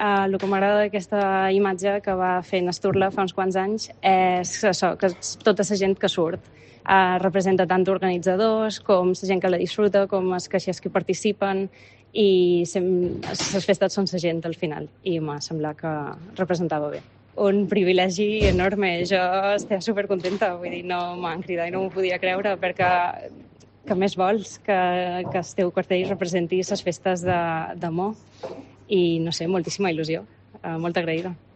El que m'agrada d'aquesta imatge que va fer Nasturla fa uns quants anys és això, que és tota la gent que surt. Representa tant organitzadors com la gent que la disfruta, com els caixers que participen, i les festes són la gent al final, i m'ha semblat que representava bé. Un privilegi enorme, jo estic supercontenta, vull dir, no m'han cridat i no m'ho podia creure, perquè que més vols que el teu cartell representi les festes d'amor, i no sé, moltíssima il·lusió, molt agraïda.